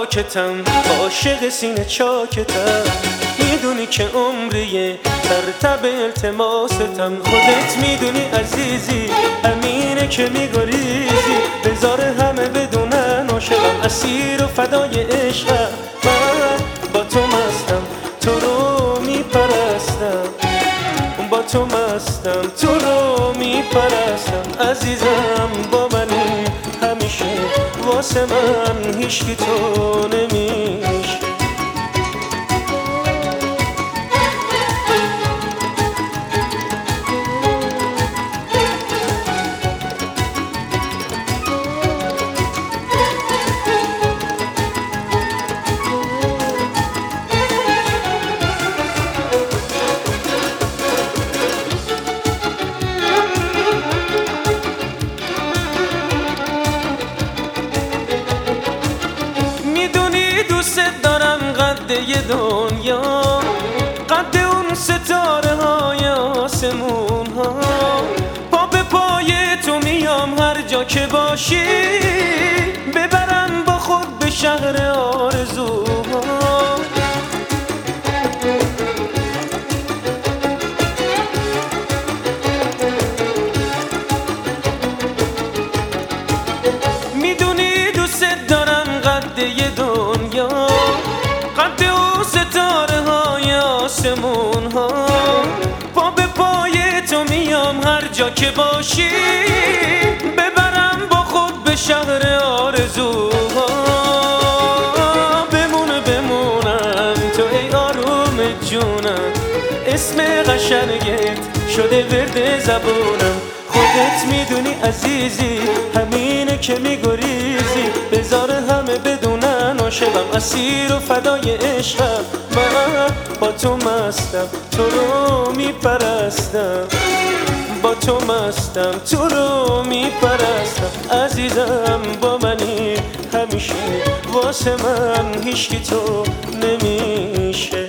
هلاکتم، عاشق سینه چاکتم. میدونی که عمریه ترتب التماستم. خودت میدونی عزیزی همینه که میگریزی. بذار همه بدونن عاشقم، اسیر و فدای عشقم. من با تو مستم، تو رو میپرستم. با تو مستم، تو رو میپرستم. عزیزم با منی همیشه، واسه من هیچکی تو نمیشه. دوست دارم قد یه دنیا، قد اون ستاره های آسمون ها. پا به پای تو میام هر جا که باشی، ببرم با خود به شهر آرزوها. میدونی دوست دارم قد یه دنیا، قد او ستاره های آسمون ها. پا به پای تو میام هر جا که باشی، ببرم با خود به شهر آرزوها. بمونم تو ای آروم جونم، اسم قشنگت شده ورد زبونم. خودت میدونی عزیزی همینه که میگریزی. بذار همه بدونن عاشقم، اسیر و فدای عشقم. من با تو مستم، تو رو میپرستم. با تو مستم، تو رو میپرستم. عزیزم با منی همیشه، واسه من هیچکی تو نمیشه.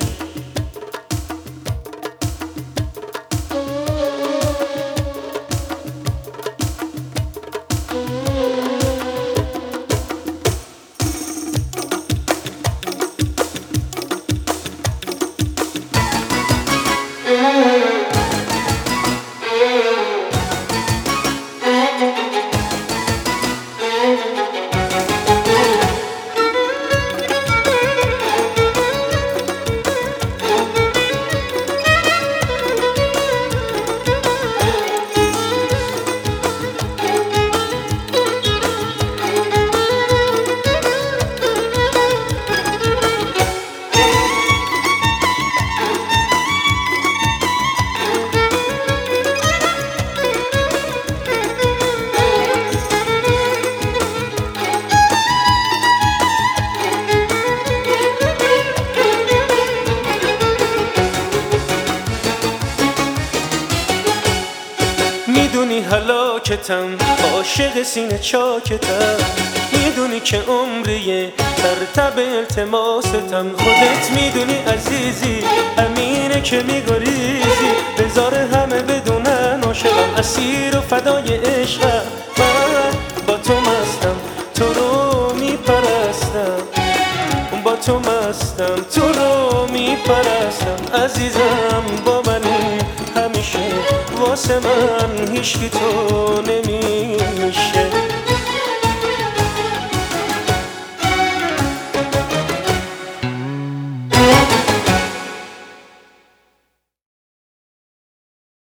میدونی هلاکتم، عاشق سینه چاکتم. میدونی که عمریه ترتب التماستم. خودت میدونی عزیزی همینه که میگریزی. بذار همه بدونن عاشقم، اسیر و فدای عشقم. من با تو مستم، تو رو میپرستم. با تو مستم، تو رو میپرستم. عزیزم با منی همیشه، واسه من هیچکی تو نمیشه.